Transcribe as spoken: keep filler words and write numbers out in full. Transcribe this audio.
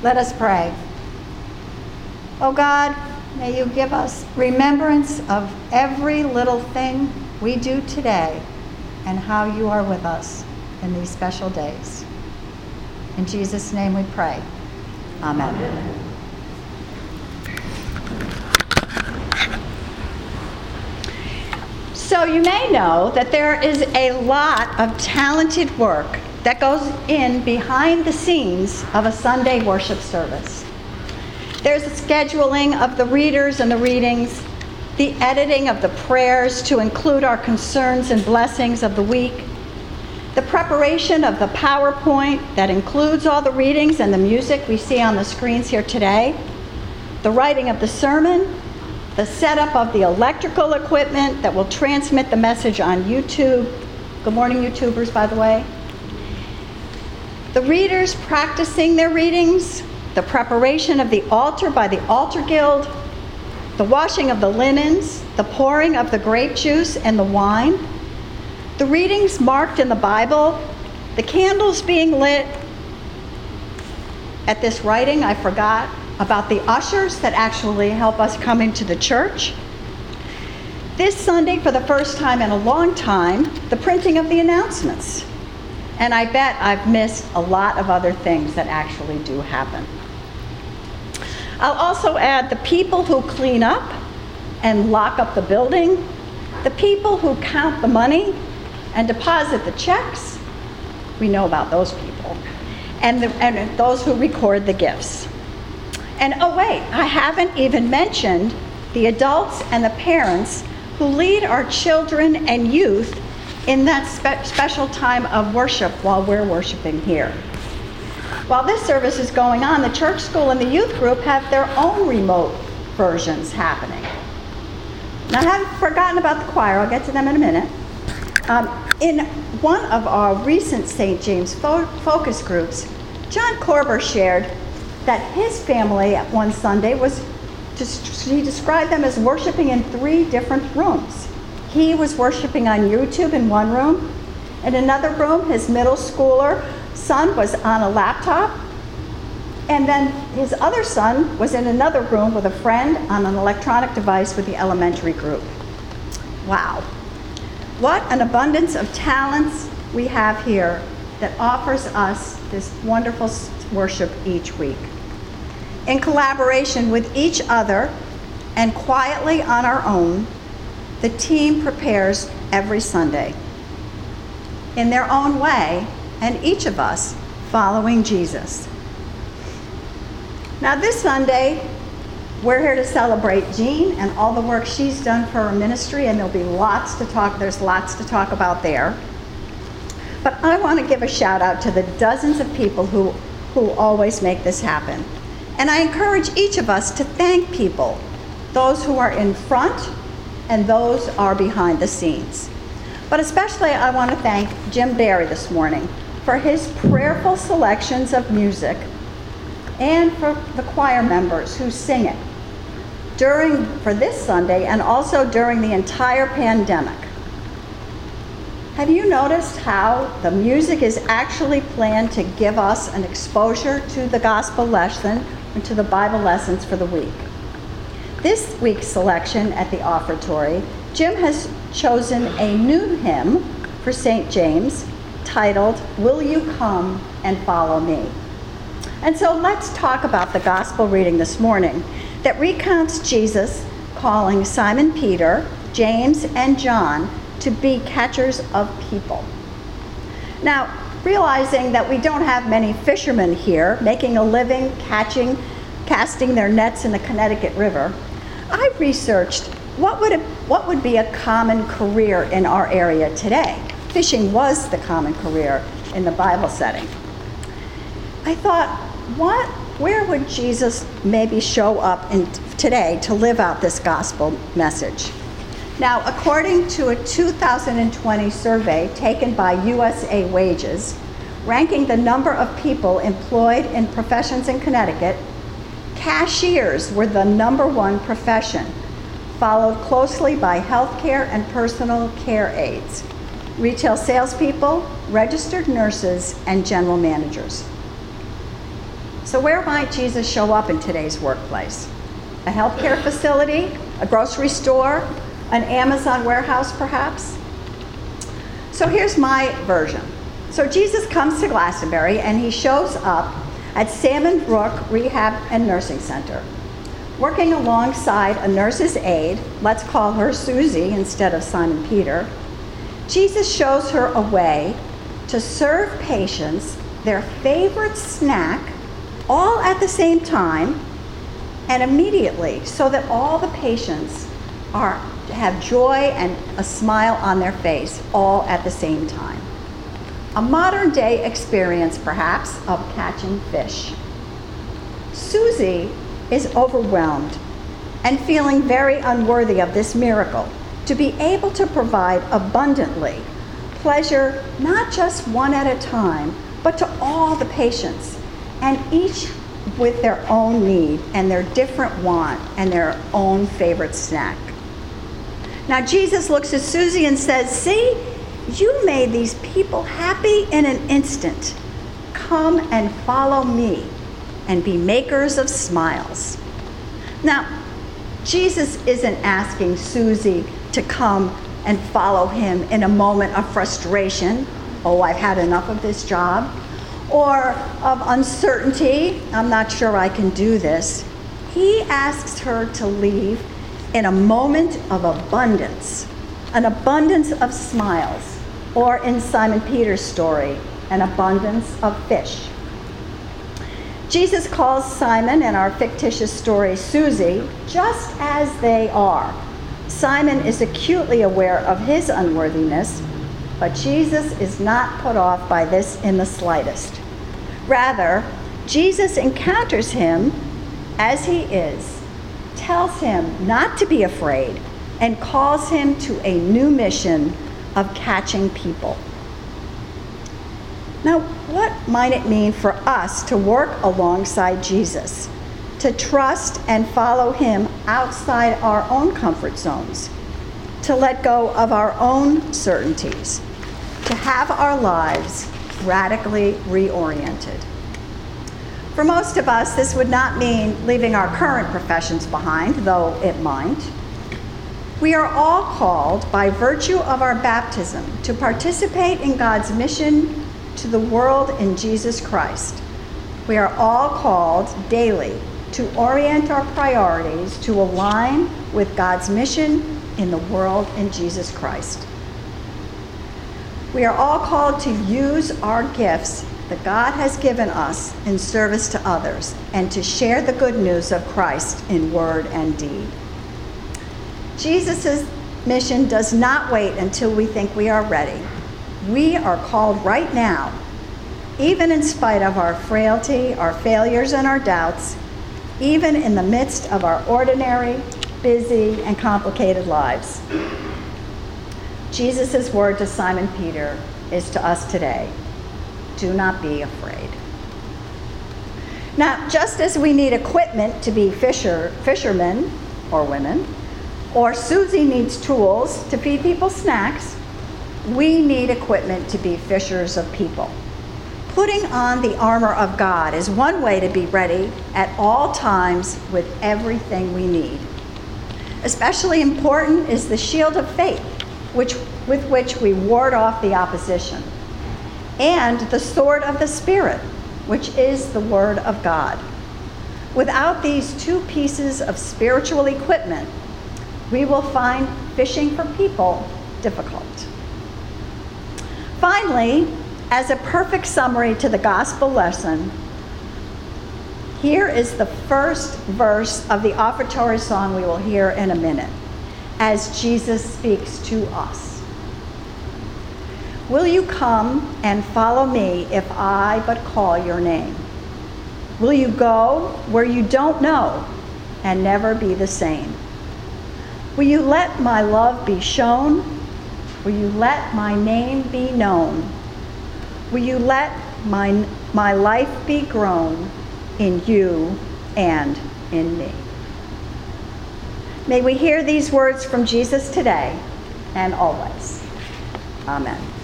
Let us pray. Oh God, may you give us remembrance of every little thing we do today and how you are with us in these special days. In Jesus' name we pray. Amen. Amen. So you may know that there is a lot of talented work that goes in behind the scenes of a Sunday worship service. There's the scheduling of the readers and the readings, the editing of the prayers to include our concerns and blessings of the week, the preparation of the PowerPoint that includes all the readings and the music we see on the screens here today, the writing of the sermon, the setup of the electrical equipment that will transmit the message on YouTube. Good morning, YouTubers, by the way. The readers practicing their readings, the preparation of the altar by the altar guild, the washing of the linens, the pouring of the grape juice and the wine, the readings marked in the Bible, the candles being lit. At this writing, I forgot about the ushers that actually help us come into the church. This Sunday, for the first time in a long time, the printing of the announcements. And I bet I've missed a lot of other things that actually do happen. I'll also add the people who clean up and lock up the building, the people who count the money and deposit the checks. We know about those people. And, the, and those who record the gifts. And oh wait, I haven't even mentioned the adults and the parents who lead our children and youth in that spe- special time of worship while we're worshiping here. While this service is going on, the church school and the youth group have their own remote versions happening. Now, I haven't forgotten about the choir. I'll get to them in a minute. Um, in one of our recent Saint James fo- focus groups, John Korber shared that his family at one Sunday was, just, he described them as worshiping in three different rooms. He was worshiping on YouTube in one room. In another room, his middle schooler son was on a laptop. And then his other son was in another room with a friend on an electronic device with the elementary group. Wow. What an abundance of talents we have here that offers us this wonderful worship each week. In collaboration with each other and quietly on our own, the team prepares every Sunday in their own way, and each of us following Jesus. Now this Sunday, we're here to celebrate Jean and all the work she's done for her ministry, and there'll be lots to talk, there's lots to talk about there. But I want to give a shout out to the dozens of people who, who always make this happen. And I encourage each of us to thank people, those who are in front and those are behind the scenes. But especially I want to thank Jim Barry this morning for his prayerful selections of music and for the choir members who sing it during, for this Sunday and also during the entire pandemic. Have you noticed how the music is actually planned to give us an exposure to the gospel lesson and to the Bible lessons for the week? This week's selection at the offertory, Jim has chosen a new hymn for Saint James titled, "Will You Come and Follow Me?" And so let's talk about the gospel reading this morning that recounts Jesus calling Simon Peter, James, and John to be catchers of people. Now, realizing that we don't have many fishermen here making a living catching, casting their nets in the Connecticut River, I researched what would, it, what would be a common career in our area today. Fishing was the common career in the Bible setting. I thought, what, where would Jesus maybe show up in, today to live out this gospel message? Now, according to a two thousand twenty survey taken by U S A Wages, ranking the number of people employed in professions in Connecticut, cashiers were the number one profession, followed closely by healthcare and personal care aides, retail salespeople, registered nurses, and general managers. So where might Jesus show up in today's workplace? A healthcare facility, a grocery store, an Amazon warehouse perhaps? So here's my version. So Jesus comes to Glastonbury and he shows up at Salmon Brook Rehab and Nursing Center. Working alongside a nurse's aide, let's call her Susie instead of Simon Peter, Jesus shows her a way to serve patients their favorite snack all at the same time and immediately, so that all the patients are have joy and a smile on their face all at the same time. A modern day experience, perhaps, of catching fish. Susie is overwhelmed and feeling very unworthy of this miracle, to be able to provide abundantly pleasure, not just one at a time, but to all the patients, and each with their own need and their different want and their own favorite snack. Now Jesus looks at Susie and says, "See, you made these people happy in an instant. Come and follow me and be makers of smiles." Now, Jesus isn't asking Susie to come and follow him in a moment of frustration. "Oh, I've had enough of this job," or of uncertainty, "I'm not sure I can do this." He asks her to leave in a moment of abundance, an abundance of smiles, or in Simon Peter's story, an abundance of fish. Jesus calls Simon and our fictitious story Susie just as they are. Simon is acutely aware of his unworthiness, but Jesus is not put off by this in the slightest. Rather, Jesus encounters him as he is, tells him not to be afraid, and calls him to a new mission of catching people. Now, what might it mean for us to work alongside Jesus, to trust and follow him outside our own comfort zones, to let go of our own certainties, to have our lives radically reoriented? For most of us, this would not mean leaving our current professions behind, though it might. We are all called, by virtue of our baptism, to participate in God's mission to the world in Jesus Christ. We are all called daily to orient our priorities to align with God's mission in the world in Jesus Christ. We are all called to use our gifts that God has given us in service to others, and to share the good news of Christ in word and deed. Jesus' mission does not wait until we think we are ready. We are called right now, even in spite of our frailty, our failures, and our doubts, even in the midst of our ordinary, busy, and complicated lives. Jesus' word to Simon Peter is to us today: do not be afraid. Now, just as we need equipment to be fisher, fishermen or women, or Susie needs tools to feed people snacks, we need equipment to be fishers of people. Putting on the armor of God is one way to be ready at all times with everything we need. Especially important is the shield of faith, which, with which we ward off the opposition, and the sword of the Spirit, which is the Word of God. Without these two pieces of spiritual equipment, we will find fishing for people difficult. Finally, as a perfect summary to the gospel lesson, here is the first verse of the offertory song we will hear in a minute, as Jesus speaks to us. "Will you come and follow me if I but call your name? Will you go where you don't know and never be the same? Will you let my love be shown? Will you let my name be known? Will you let my, my life be grown in you and in me?" May we hear these words from Jesus today and always. Amen.